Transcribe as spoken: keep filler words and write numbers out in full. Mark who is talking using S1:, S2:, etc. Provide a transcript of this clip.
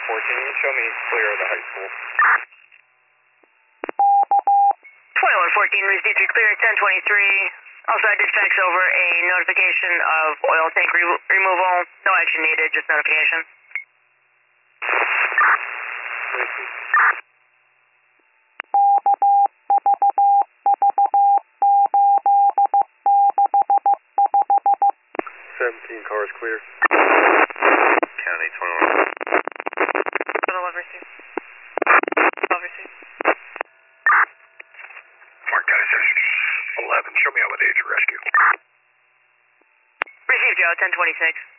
S1: fourteen, show me clear of the high school.
S2: twenty-one fourteen, received your clear at ten twenty-three. Also, I did fax over a notification of oil tank re removal. No action needed, just notification.
S1: seventeen cars clear.
S3: County twenty-one.
S2: Total over two. Over two.
S3: Mark Kaiser, eleven. Show me how with agent rescue.
S2: Received, Joe, ten twenty-six.